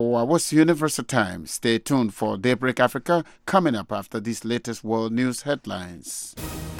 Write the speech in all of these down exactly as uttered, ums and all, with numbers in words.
Or what's Universal Time? Stay tuned for Daybreak Africa coming up after these latest world news headlines.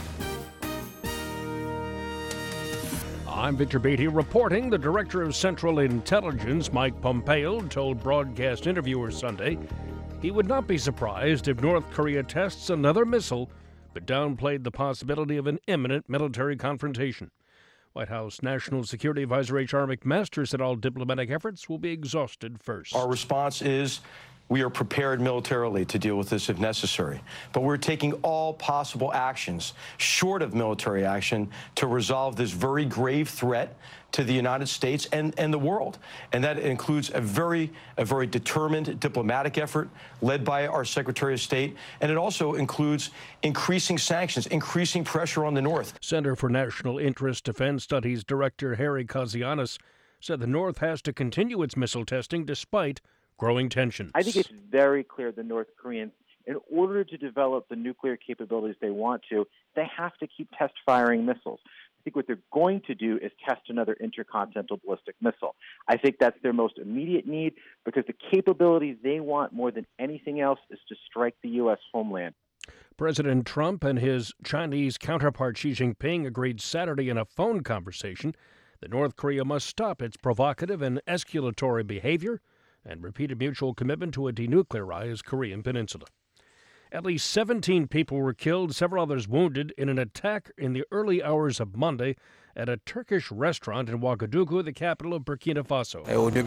I'm Victor Beatty reporting. The Director of Central Intelligence, Mike Pompeo, told broadcast interviewers Sunday he would not be surprised if North Korea tests another missile, but downplayed the possibility of an imminent military confrontation. White House National Security Advisor H R McMaster said all diplomatic efforts will be exhausted first. Our response is we are prepared militarily to deal with this if necessary, but we're taking all possible actions, short of military action, to resolve this very grave threat to the United States and, and the world. And that includes a very, a very determined diplomatic effort led by our Secretary of State. And it also includes increasing sanctions, increasing pressure on the North. Center for National Interest Defense Studies Director Harry Kazianis said the North has to continue its missile testing despite growing tensions. I think it's very clear the North Koreans, in order to develop the nuclear capabilities they want to, they have to keep test firing missiles. I think what they're going to do is test another intercontinental ballistic missile. I think that's their most immediate need because the capabilities they want more than anything else is to strike the U S homeland. President Trump and his Chinese counterpart Xi Jinping agreed Saturday in a phone conversation that North Korea must stop its provocative and escalatory behavior and repeated mutual commitment to a denuclearized Korean peninsula. At least seventeen people were killed, several others wounded, in an attack in the early hours of Monday at a Turkish restaurant in Ouagadougou, the capital of Burkina Faso.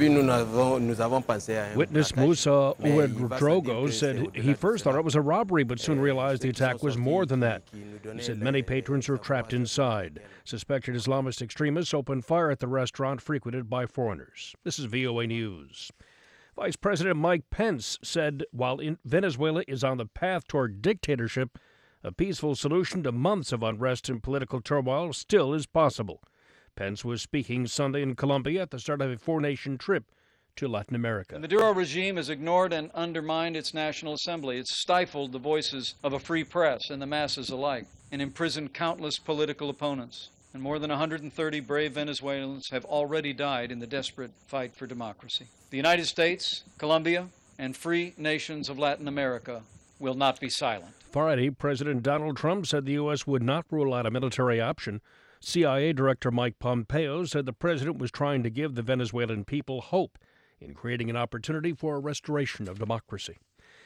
Witness Musa Ouedraogo said he first thought it was a robbery, but soon realized the attack was more than that. He said many patrons were trapped inside. Suspected Islamist extremists opened fire at the restaurant frequented by foreigners. This is V O A News. Vice President Mike Pence said while in Venezuela is on the path toward dictatorship, a peaceful solution to months of unrest and political turmoil still is possible. Pence was speaking Sunday in Colombia at the start of a four-nation trip to Latin America. The Maduro regime has ignored and undermined its National Assembly. It's stifled the voices of a free press and the masses alike, and imprisoned countless political opponents. And more than one hundred thirty brave Venezuelans have already died in the desperate fight for democracy. The United States, Colombia, and free nations of Latin America will not be silent. Friday, President Donald Trump said the U S would not rule out a military option. C I A Director Mike Pompeo said the president was trying to give the Venezuelan people hope in creating an opportunity for a restoration of democracy.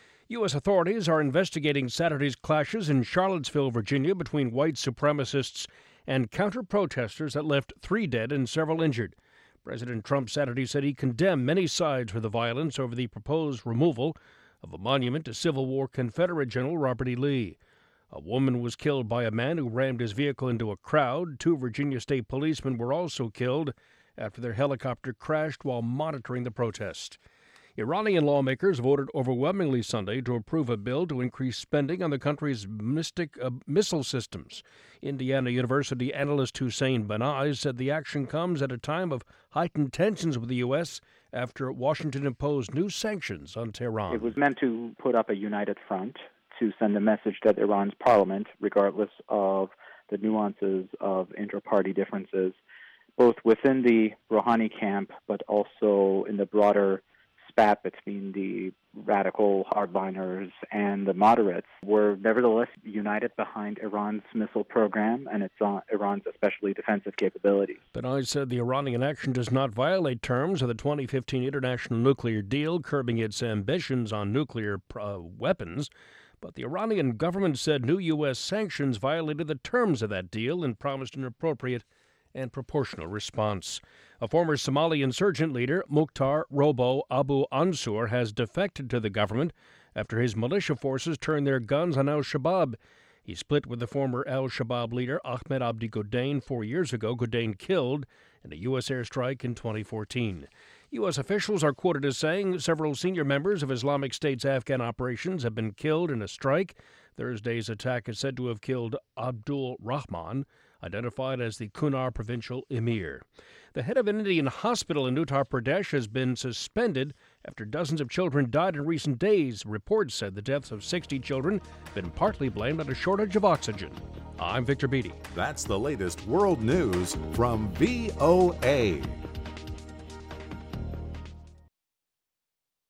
U S authorities are investigating Saturday's clashes in Charlottesville, Virginia, between white supremacists and counter-protesters that left three dead and several injured. President Trump Saturday said he condemned many sides for the violence over the proposed removal of a monument to Civil War Confederate General Robert E. Lee. A woman was killed by a man who rammed his vehicle into a crowd. Two Virginia state policemen were also killed after their helicopter crashed while monitoring the protest. Iranian lawmakers voted overwhelmingly Sunday to approve a bill to increase spending on the country's mystic, uh, missile systems. Indiana University analyst Hussein Banaz said the action comes at a time of heightened tensions with the U S after Washington imposed new sanctions on Tehran. It was meant to put up a united front to send a message that Iran's parliament, regardless of the nuances of inter-party differences, both within the Rouhani camp but also in the broader spat between the radical hardliners and the moderates, were nevertheless united behind Iran's missile program and its uh, Iran's especially defensive capabilities. Banaz said the Iranian action does not violate terms of the twenty fifteen international nuclear deal, curbing its ambitions on nuclear uh, weapons. But the Iranian government said new U S sanctions violated the terms of that deal and promised an appropriate and proportional response. A former Somali insurgent leader, Mukhtar Robo Abu Ansur, has defected to the government after his militia forces turned their guns on al-Shabaab. He split with the former al-Shabaab leader Ahmed Abdi Godane four years ago. Godane killed in a U S airstrike in twenty fourteen. U S officials are quoted as saying several senior members of Islamic State's Afghan operations have been killed in a strike. Thursday's attack is said to have killed Abdul Rahman, identified as the Kunar provincial emir. The head of an Indian hospital in Uttar Pradesh has been suspended after dozens of children died in recent days. Reports said the deaths of sixty children have been partly blamed on a shortage of oxygen. I'm Victor Beatty. That's the latest world news from V O A.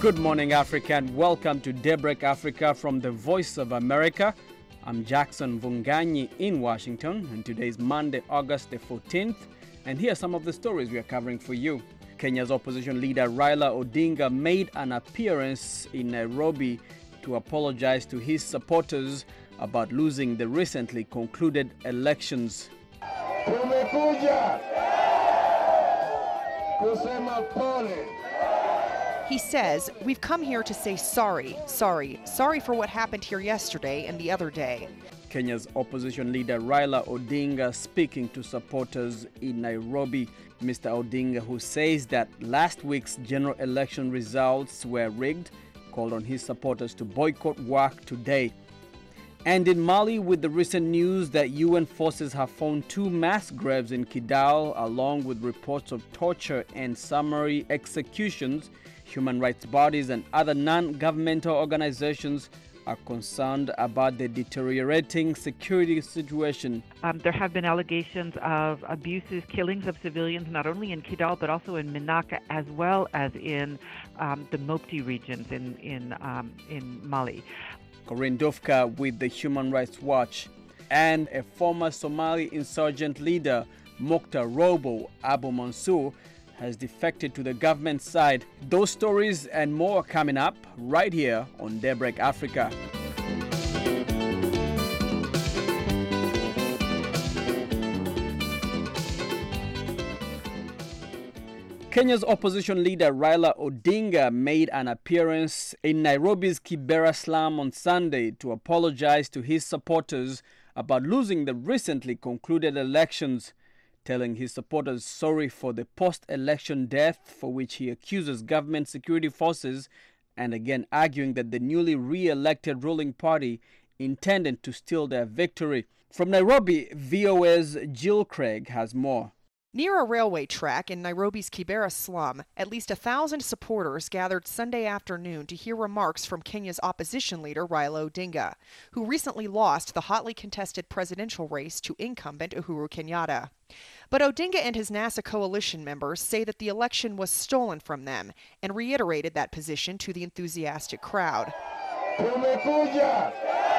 Good morning, Africa, and welcome to Daybreak Africa from the Voice of America. I'm Jackson Vunganyi in Washington, and today is Monday, August the fourteenth, and here are some of the stories we are covering for you. Kenya's opposition leader Raila Odinga made an appearance in Nairobi to apologize to his supporters about losing the recently concluded elections. Tumekuja kusema pole. He says, we've come here to say sorry, sorry, sorry for what happened here yesterday and the other day. Kenya's opposition leader Raila Odinga speaking to supporters in Nairobi. Mister Odinga, who says that last week's general election results were rigged, called on his supporters to boycott work today. And in Mali, with the recent news that U N forces have found two mass graves in Kidal, along with reports of torture and summary executions, human rights bodies and other non-governmental organizations are concerned about the deteriorating security situation. Um, there have been allegations of abuses, killings of civilians, not only in Kidal, but also in Menaka, as well as in um, the Mopti regions in, in, um, in Mali. Corinne Dufka with the Human Rights Watch. And a former Somali insurgent leader, Mokhtar Robo Abu Mansour, has defected to the government side. Those stories and more are coming up right here on Daybreak Africa. Kenya's opposition leader Raila Odinga made an appearance in Nairobi's Kibera slum on Sunday to apologize to his supporters about losing the recently concluded elections, telling his supporters sorry for the post-election death for which he accuses government security forces, and again arguing that the newly re-elected ruling party intended to steal their victory. From Nairobi, V O A's Jill Craig has more. Near a railway track in Nairobi's Kibera slum, at least a thousand supporters gathered Sunday afternoon to hear remarks from Kenya's opposition leader Raila Odinga, who recently lost the hotly contested presidential race to incumbent Uhuru Kenyatta. But Odinga and his NASA coalition members say that the election was stolen from them and reiterated that position to the enthusiastic crowd. Tumekuja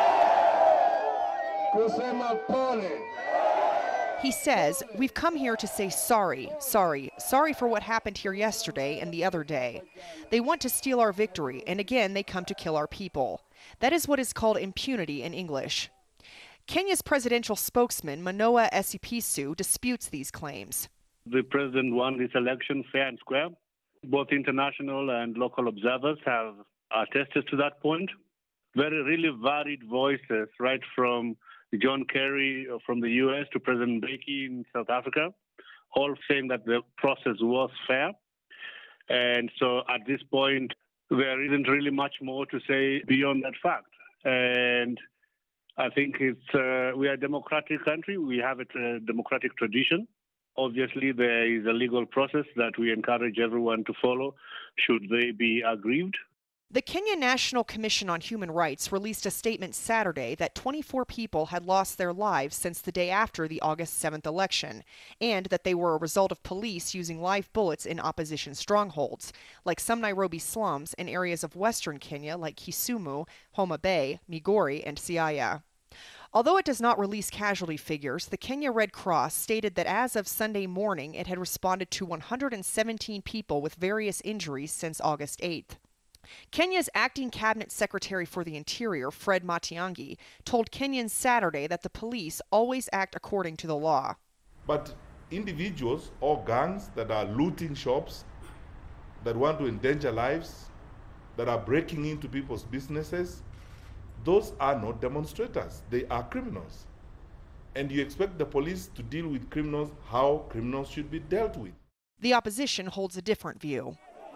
kusema pole. He says, we've come here to say sorry, sorry, sorry for what happened here yesterday and the other day. They want to steal our victory, and again they come to kill our people. That is what is called impunity in English. Kenya's presidential spokesman, Manoa Esipisu, disputes these claims. The president won this election fair and square. Both international and local observers have attested to that point. Very, really varied voices, right from John Kerry from the U S to President Mbeki in South Africa, all saying that the process was fair. And so at this point, there isn't really much more to say beyond that fact. And I think it's uh, we are a democratic country. We have a tra- democratic tradition. Obviously, there is a legal process that we encourage everyone to follow should they be aggrieved. The Kenya National Commission on Human Rights released a statement Saturday that twenty-four people had lost their lives since the day after the August seventh election, and that they were a result of police using live bullets in opposition strongholds, like some Nairobi slums in areas of western Kenya like Kisumu, Homa Bay, Migori, and Siaya. Although it does not release casualty figures, the Kenya Red Cross stated that as of Sunday morning, it had responded to one hundred seventeen people with various injuries since August eighth. Kenya's acting cabinet secretary for the Interior, Fred Matiang'i, told Kenyans Saturday that the police always act according to the law. But individuals or gangs that are looting shops, that want to endanger lives, that are breaking into people's businesses, those are not demonstrators. They are criminals. And you expect the police to deal with criminals how criminals should be dealt with. The opposition holds a different view.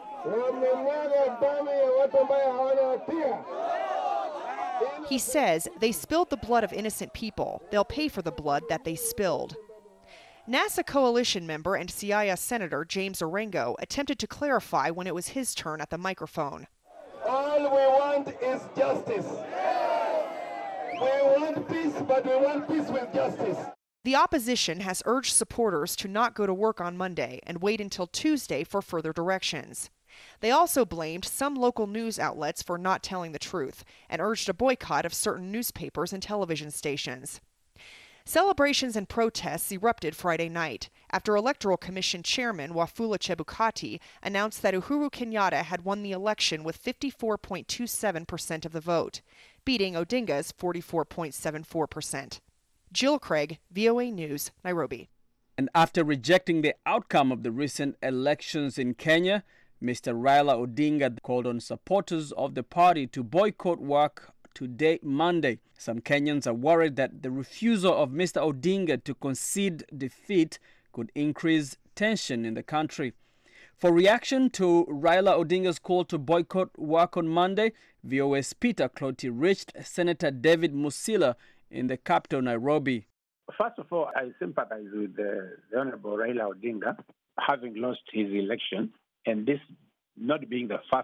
He says they spilled the blood of innocent people. They'll pay for the blood that they spilled. NASA coalition member and Siaya Senator James Orengo attempted to clarify when it was his turn at the microphone. All we want is justice. We want peace, but we want peace with justice. The opposition has urged supporters to not go to work on Monday and wait until Tuesday for further directions. They also blamed some local news outlets for not telling the truth and urged a boycott of certain newspapers and television stations. Celebrations and protests erupted Friday night after Electoral Commission Chairman Wafula Chebukati announced that Uhuru Kenyatta had won the election with fifty-four point two seven percent of the vote, beating Odinga's forty-four point seven four percent. Jill Craig, V O A News, Nairobi. And after rejecting the outcome of the recent elections in Kenya, Mister Raila Odinga called on supporters of the party to boycott work today, Monday. Some Kenyans are worried that the refusal of Mister Odinga to concede defeat could increase tension in the country. For reaction to Raila Odinga's call to boycott work on Monday, V O A's Peter Clotty reached Senator David Musila in the capital, Nairobi. First of all, I sympathize with the, the Honorable Raila Odinga having lost his election, and this not being the first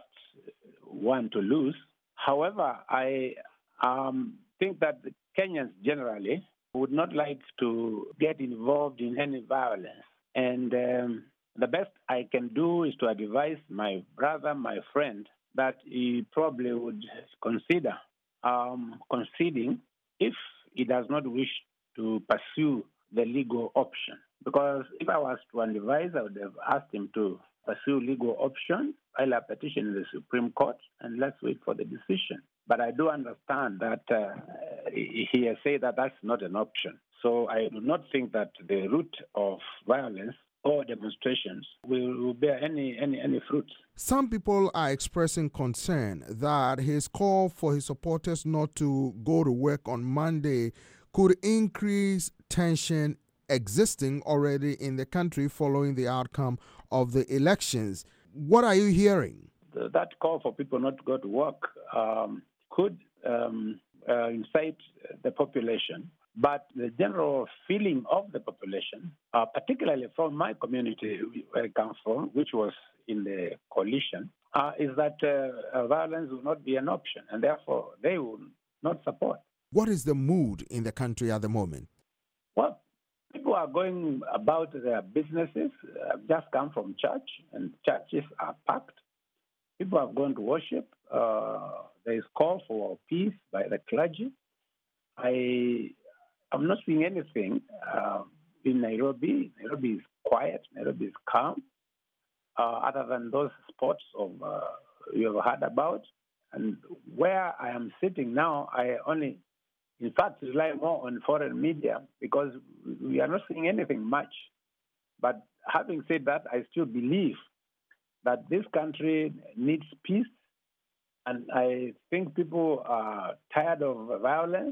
one to lose. However, I um, think that the Kenyans generally would not like to get involved in any violence. And um, the best I can do is to advise my brother, my friend, that he probably would consider um, conceding if he does not wish to pursue the legal option. Because if I was to advise, I would have asked him to pursue legal option, file a petition in the Supreme Court, and let's wait for the decision. But I do understand that uh, he has said that that's not an option. So I do not think that the route of violence or demonstrations will, will bear any, any, any fruits. Some people are expressing concern that his call for his supporters not to go to work on Monday could increase tension existing already in the country following the outcome of the elections. What are you hearing? That call for people not to go to work um, could um, uh, incite the population. But the general feeling of the population, uh, particularly from my community where I come from, which was in the coalition, uh, is that uh, violence will not be an option, and therefore they will not support. What is the mood in the country at the moment? Well, people are going about their businesses. I've just come from church, and churches are packed. People have gone to worship. Uh, there is call for peace by the clergy. I I'm not seeing anything uh, in Nairobi. Nairobi is quiet. Nairobi is calm, uh, other than those spots of uh, you have heard about. And where I am sitting now, I only, in fact, rely more on foreign media because we are not seeing anything much. But having said that, I still believe that this country needs peace, and I think people are tired of violence.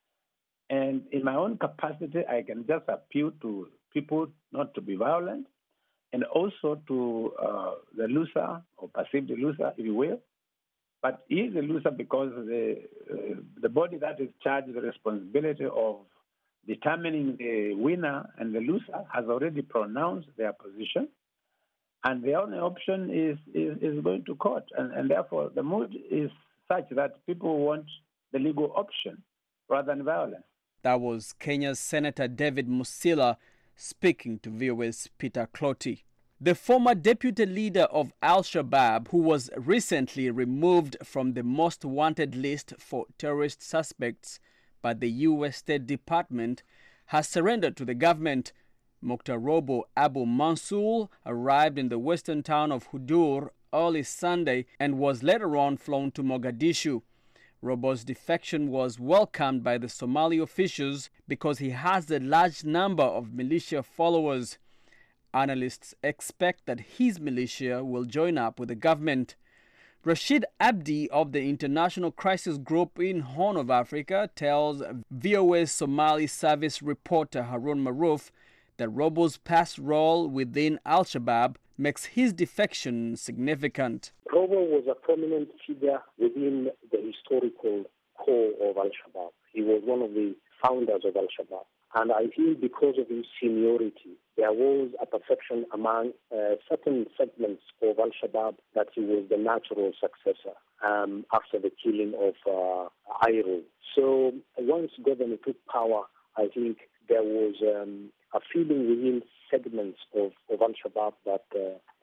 And in my own capacity, I can just appeal to people not to be violent, and also to uh, the loser, or perceived loser, if you will. But he is a loser because the, uh, the body that is charged with the responsibility of determining the winner and the loser has already pronounced their position. And the only option is, is, is going to court. And, and therefore, the mood is such that people want the legal option rather than violence. That was Kenya's Senator David Musila speaking to V O A's Peter Clotty. The former deputy leader of Al-Shabaab, who was recently removed from the most wanted list for terrorist suspects by the U S State Department, has surrendered to the government. Mukhtar Robo Abu Mansour arrived in the western town of Hudur early Sunday and was later on flown to Mogadishu. Robo's defection was welcomed by the Somali officials because he has a large number of militia followers. Analysts expect that his militia will join up with the government. Rashid Abdi of the International Crisis Group in Horn of Africa tells V O A's Somali service reporter Harun Maruf that Robo's past role within Al-Shabaab makes his defection significant. Robo was a prominent figure within the historical core of Al-Shabaab. He was one of the founders of Al-Shabaab. And I feel because of his seniority, there was a perception among uh, certain segments of Al-Shabaab that he was the natural successor um, after the killing of uh, Airo. So once government took power, I think there was um, a feeling within segments of, of Al-Shabaab that uh,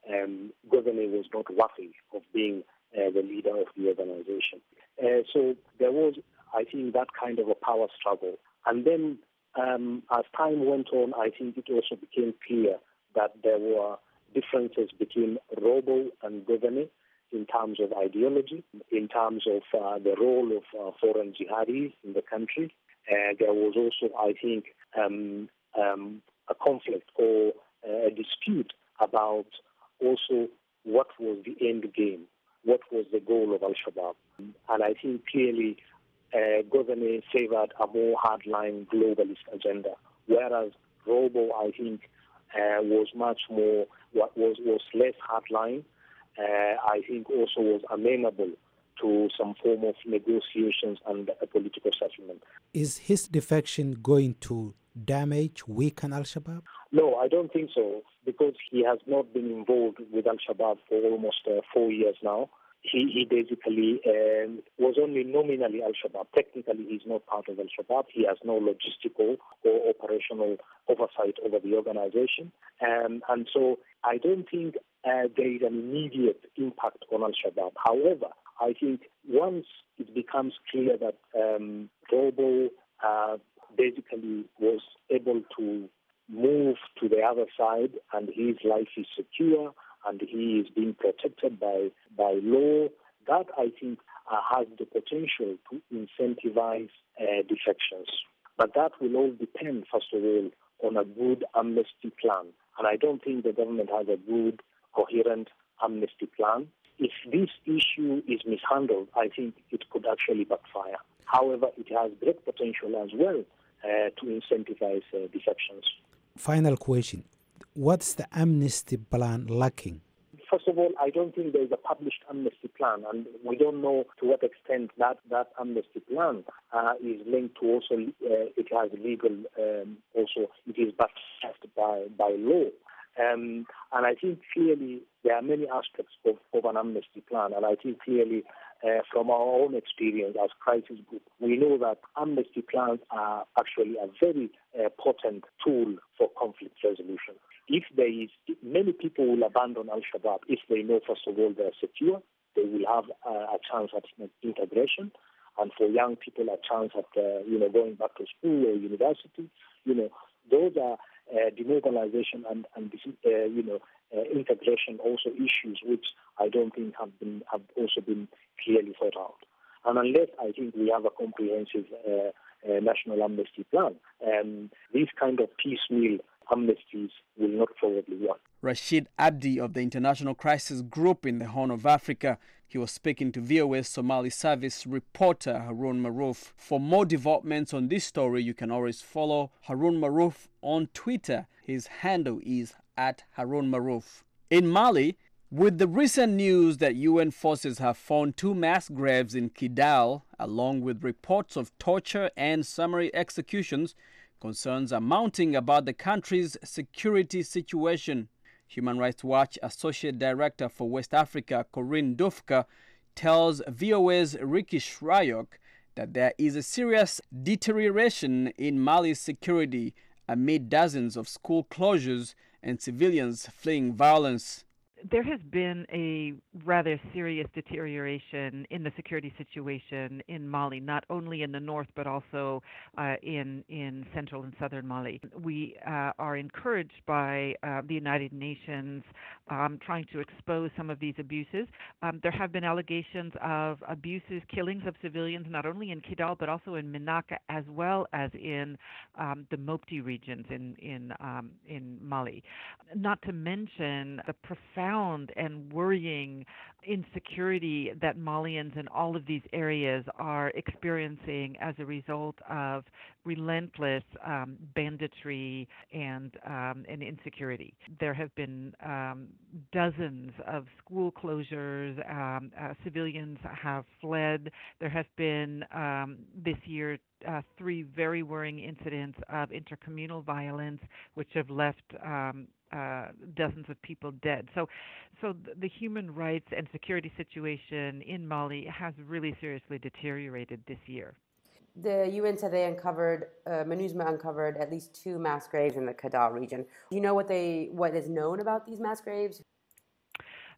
um, Governor was not worthy of being uh, the leader of the organization. Uh, so there was, I think, that kind of a power struggle. And then um, as time went on, I think it also became clear that there were differences between Robo and Governor in terms of ideology, in terms of uh, the role of uh, foreign jihadis in the country. Uh, there was also, I think, um, um, a conflict or uh, a dispute about also what was the end game, what was the goal of Al-Shabaab. And I think clearly uh, Governor favored a more hardline globalist agenda, whereas Robo, I think, uh, was much more, what was, was less hardline. Uh, I think also was amenable to some form of negotiations and a political settlement. Is his defection going to damage, weaken Al-Shabaab? No, I don't think so, because he has not been involved with Al-Shabaab for almost uh, four years now. He, he basically um, was only nominally Al-Shabaab. Technically, he's not part of Al-Shabaab. He has no logistical or operational oversight over the organization. Um, and so I don't think uh, there is an immediate impact on Al-Shabaab. However, I think once it becomes clear that um, Robo uh, basically was able to move to the other side and his life is secure and he is being protected by, by law, that I think uh, has the potential to incentivize uh, defections. But that will all depend, first of all, on a good amnesty plan. And I don't think the government has a good, coherent amnesty plan. If this issue is mishandled, I think it could actually backfire. However, it has great potential as well uh, to incentivize uh, defections. Final question. What's the amnesty plan lacking? First of all, I don't think there is a published amnesty plan, and we don't know to what extent that, that amnesty plan uh, is linked to also, uh, it has legal, um, also, it is backed by, by law. Um, and I think clearly there are many aspects of, of an amnesty plan, and I think clearly uh, from our own experience as crisis group, we know that amnesty plans are actually a very uh, potent tool for conflict resolution. If there is, many people will abandon Al-Shabaab if they know, first of all, they're secure, they will have uh, a chance at integration, and for young people, a chance at, uh, you know, going back to school or university. You know, those are uh, demobilization and, and uh, you know, uh, integration also issues which I don't think have been have also been clearly thought out. And unless I think we have a comprehensive uh, uh, national amnesty plan, um, these kind of piecemeal amnesties will not probably work. Rashid Abdi of the International Crisis Group in the Horn of Africa. He was speaking to V O A's Somali service reporter Harun Maruf. For more developments on this story, you can always follow Harun Maruf on Twitter. His handle is at Harun Maruf. In Mali, with the recent news that U N forces have found two mass graves in Kidal, along with reports of torture and summary executions, concerns are mounting about the country's security situation. Human Rights Watch Associate Director for West Africa, Corinne Dufka, tells V O A's Ricky Shrayok that there is a serious deterioration in Mali's security amid dozens of school closures and civilians fleeing violence. There has been a rather serious deterioration in the security situation in Mali, not only in the north but also uh, in in central and southern Mali. We uh, are encouraged by uh, the United Nations um, trying to expose some of these abuses. Um, there have been allegations of abuses, killings of civilians, not only in Kidal but also in Menaka, as well as in um, the Mopti regions in in um, in Mali. Not to mention the profound and worrying insecurity that Malians in all of these areas are experiencing as a result of relentless um, banditry and um, and insecurity. There have been um, dozens of school closures. Um, uh, civilians have fled. There have been um, this year Uh, three very worrying incidents of intercommunal violence, which have left um, uh, dozens of people dead. So, so the human rights and security situation in Mali has really seriously deteriorated this year. The U N said they uncovered, uh, MINUSMA uncovered at least two mass graves in the Kidal region. Do you know what they what is known about these mass graves?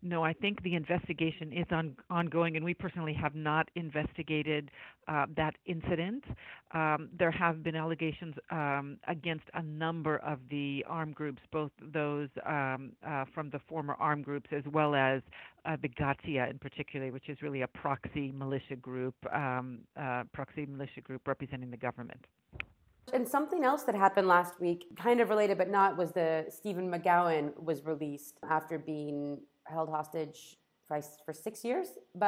No, I think the investigation is on, ongoing, and we personally have not investigated uh, that incident. Um, there have been allegations um, against a number of the armed groups, both those um, uh, from the former armed groups as well as uh, the Gatia in particular, which is really a proxy militia group, um, uh, proxy militia group representing the government. And something else that happened last week, kind of related but not, was the Stephen McGowan was released after being held hostage for, for six years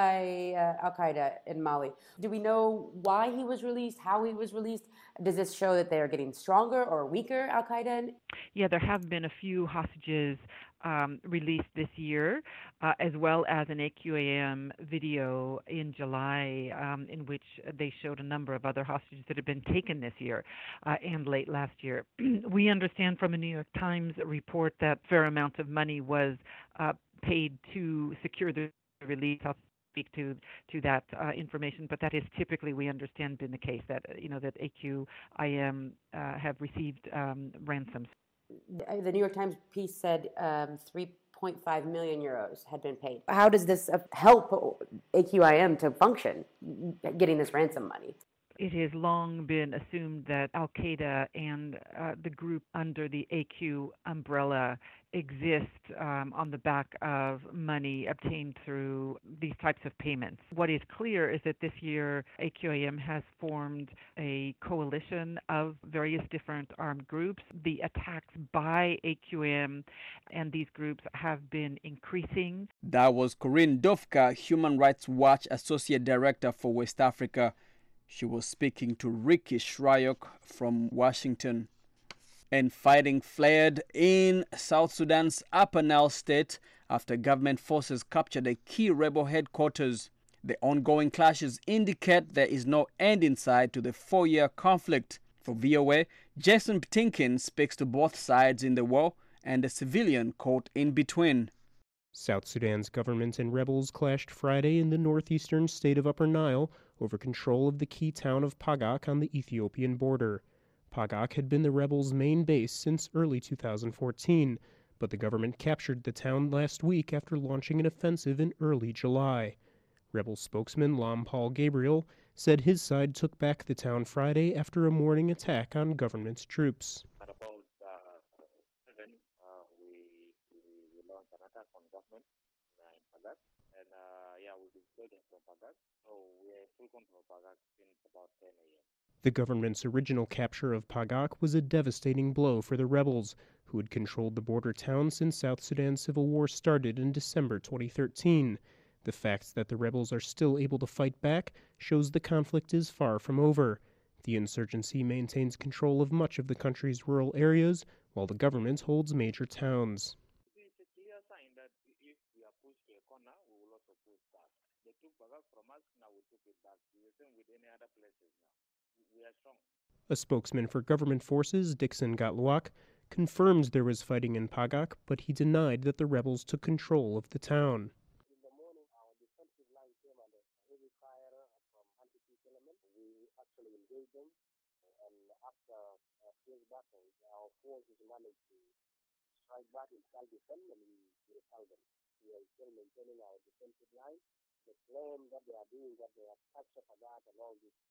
by uh, Al-Qaeda in Mali. Do we know why he was released, how he was released? Does this show that they are getting stronger or weaker, Al-Qaeda? Yeah, there have been a few hostages um, released this year, uh, as well as an A Q A M video in July um, in which they showed a number of other hostages that had been taken this year uh, and late last year. We understand from a New York Times report that fair amount of money was uh, paid to secure the release. I'll speak to to that uh, information, but that is typically, we understand, been the case, that you know that A Q I M uh, have received um, ransoms. The New York Times piece said um, three point five million euros had been paid. How does this help A Q I M to function, getting this ransom money? It has long been assumed that Al-Qaeda and uh, the group under the A Q umbrella exist um, on the back of money obtained through these types of payments. What is clear is that this year A Q A M has formed a coalition of various different armed groups. The attacks by A Q A M and these groups have been increasing. That was Corinne Dovka, Human Rights Watch Associate Director for West Africa. She was speaking to Ricky Shryock from Washington. And fighting flared in South Sudan's Upper Nile state after government forces captured a key rebel headquarters. The ongoing clashes indicate there is no end in sight to the four-year conflict. For V O A, Jason Ptinkin speaks to both sides in the war and the civilian caught in between. South Sudan's government and rebels clashed Friday in the northeastern state of Upper Nile over control of the key town of Pagak on the Ethiopian border. Pagak had been the rebels' main base since early two thousand fourteen, but the government captured the town last week after launching an offensive in early July. Rebel spokesman Lam Paul Gabriel said his side took back the town Friday after a morning attack on government troops. At about uh, seven, uh, we, we launched an attack on government uh, in Pagak, and uh, yeah, we've been floating from Pagak, so we are full control of Pagak since about ten a m The government's original capture of Pagak was a devastating blow for the rebels, who had controlled the border town since South Sudan's civil war started in December twenty thirteen. The fact that the rebels are still able to fight back shows the conflict is far from over. The insurgency maintains control of much of the country's rural areas, while the government holds major towns. It's a clear sign that if we are pushed to a corner, we will also push back. They took Pagak from us, now we took it back. We are same with any other places now. We are strong. A spokesman for government forces, Dixon Gatluak, confirms there was fighting in Pagak, but he denied that the rebels took control of the town. In the morning, our defensive line came under heavy fire from anti-peace elements. We actually engaged them, and after a fierce battle, our forces managed to strike back in self-defense, and we repelled them. We are still maintaining our defensive line. The claim that they are doing, that they have captured Pagak and all this,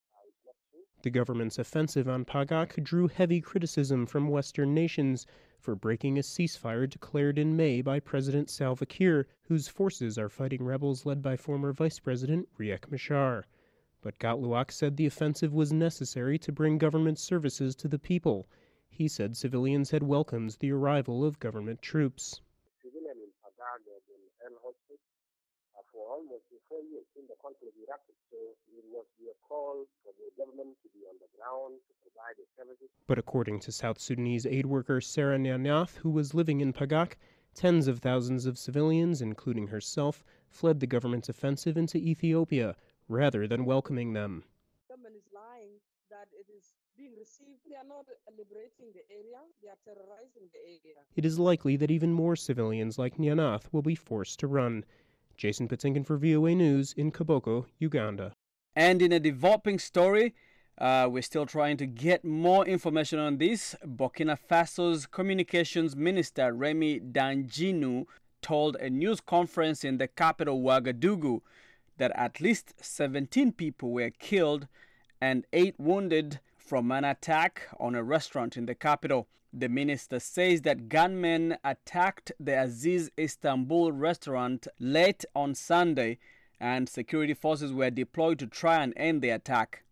the government's offensive on Pagak drew heavy criticism from Western nations for breaking a ceasefire declared in May by President Salva Kiir, whose forces are fighting rebels led by former Vice President Riek Machar. But Gatluak said the offensive was necessary to bring government services to the people. He said civilians had welcomed the arrival of government troops. Civilians in Pagak have been held hostage for almost four years in the conflict erupted, so it must be a call for the government to be on the ground to provide the services. But according to South Sudanese aid worker Sarah Nyanath, who was living in Pagak, tens of thousands of civilians, including herself, fled the government's offensive into Ethiopia rather than welcoming them. The government is lying that it is being received. They are not liberating the area, they are terrorizing the area. It is likely that even more civilians like Nyanath will be forced to run. Jason Patinkin for V O A News in Koboko, Uganda. And in a developing story, uh, we're still trying to get more information on this. Burkina Faso's Communications Minister Remy Danginu told a news conference in the capital Ouagadougou that at least seventeen people were killed and eight wounded from an attack on a restaurant in the capital. The minister says that gunmen attacked the Aziz Istanbul restaurant late on Sunday, and security forces were deployed to try and end the attack.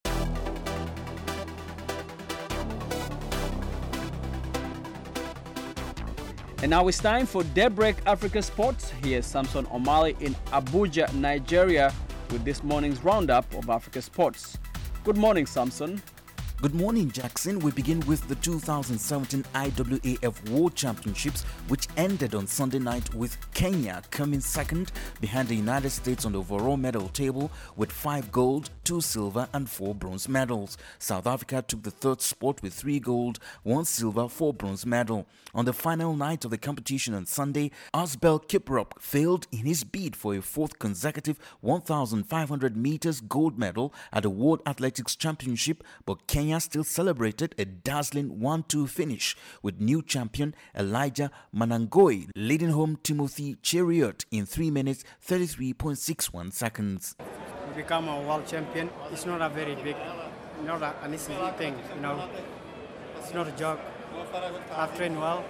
And now it's time for Daybreak Africa Sports. Here's Samson Omale in Abuja, Nigeria, with this morning's roundup of Africa Sports. Good morning, Samson. Good morning, Jackson. We begin with the two thousand seventeen I W A F World Championships, which ended on Sunday night with Kenya coming second behind the United States on the overall medal table with five gold, two silver and four bronze medals. South Africa took the third spot with three gold, one silver, four bronze medal. On the final night of the competition on Sunday, Asbel Kiprop failed in his bid for a fourth consecutive one thousand five hundred meters gold medal at the World Athletics Championship, but Kenya still celebrated a dazzling one two finish with new champion Elijah Manangoi leading home Timothy Cheriot in three minutes thirty-three point six one seconds. To become a world champion, it's not a very big, not a, an easy thing, you know. It's not a joke. I've trained well,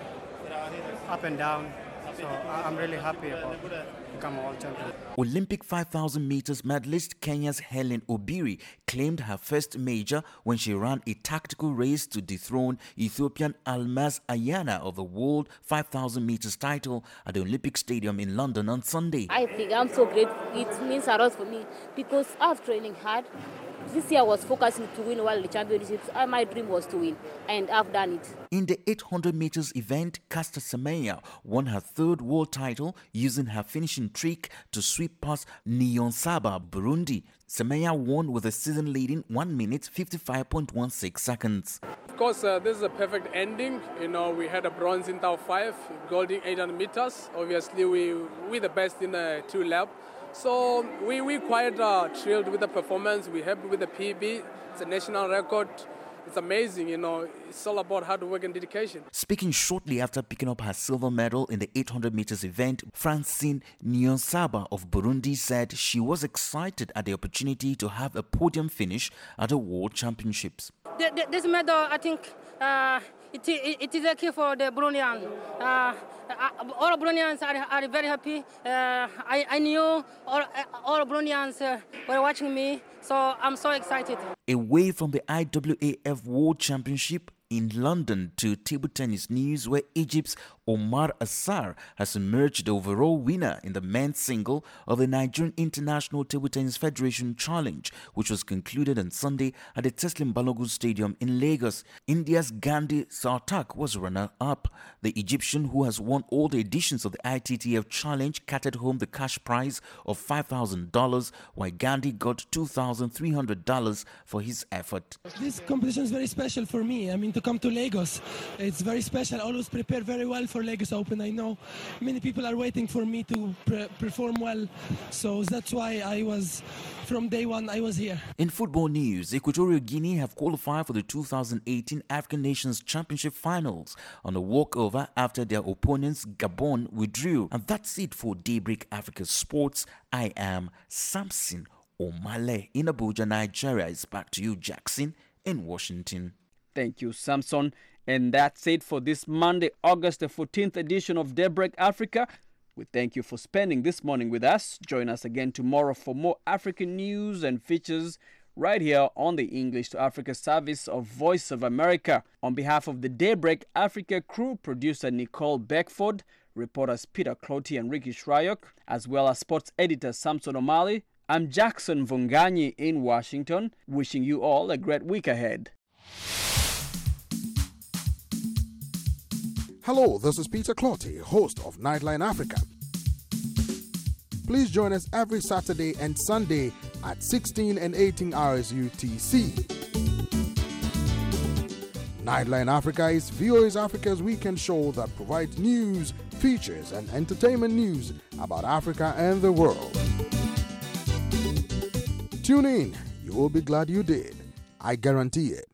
up and down, so I'm really happy about becoming a world champion. Olympic five thousand meters medalist Kenya's Helen Obiri claimed her first major when she ran a tactical race to dethrone Ethiopian Almaz Ayana of the World five thousand meters title at the Olympic Stadium in London on Sunday. I think I'm so grateful. It means a lot for me because I've training hard. This year I was focusing to win World Championships. My dream was to win, and I've done it. In the eight hundred meters event, Caster Semenya won her third world title using her finishing trick to sweep past Niyonsaba, Burundi. Semenya won with a season-leading one minute fifty-five point one six seconds. Of course, uh, this is a perfect ending. You know, we had a bronze in top five, gold in eight hundred meters. Obviously, we we the best in the two lap. So we we quite uh, thrilled with the performance. We're happy with the P B. It's a national record. It's amazing, you know. It's all about hard work and dedication. Speaking shortly after picking up her silver medal in the eight hundred meters event, Francine Niyonsaba of Burundi said she was excited at the opportunity to have a podium finish at the World Championships. The, the, this medal, I think, uh, it, it, it is a key for the Burundians. Uh, all Burundians are, are very happy. Uh, I, I knew all, all Burundians uh, were watching me, so I'm so excited. Away from the I W A F World Championship in London to table tennis news, where Egypt's Omar Assar has emerged the overall winner in the men's single of the Nigerian International Table Tennis Federation Challenge, which was concluded on Sunday at the Teslim Balogun Stadium in Lagos. India's Gandhi Sartak was runner-up. The Egyptian, who has won all the editions of the I T T F Challenge, carried home the cash prize of five thousand dollars, while Gandhi got two thousand three hundred dollars for his effort. This competition is very special for me. I mean, to come to Lagos, it's very special. I always prepare very well for Lagos Open. I know many people are waiting for me to pre- perform well, so that's why I was, from day one, I was here. In football news, Equatorial Guinea have qualified for the two thousand eighteen African Nations Championship Finals on a walkover after their opponents Gabon withdrew. And that's it for Daybreak Africa Sports. I am Samson Omale in Abuja, Nigeria. It's back to you, Jackson, in Washington. Thank you, Samson. And that's it for this Monday, August the fourteenth edition of Daybreak Africa. We thank you for spending this morning with us. Join us again tomorrow for more African news and features right here on the English to Africa service of Voice of America. On behalf of the Daybreak Africa crew, producer Nicole Beckford, reporters Peter Clotty and Ricky Shryock, as well as sports editor Samson Omale, I'm Jackson Vunganyi in Washington, wishing you all a great week ahead. Hello, this is Peter Clotty, host of Nightline Africa. Please join us every Saturday and Sunday at sixteen and eighteen hours U T C. Nightline Africa is V O A's Africa's weekend show that provides news, features, and entertainment news about Africa and the world. Tune in, you will be glad you did. I guarantee it.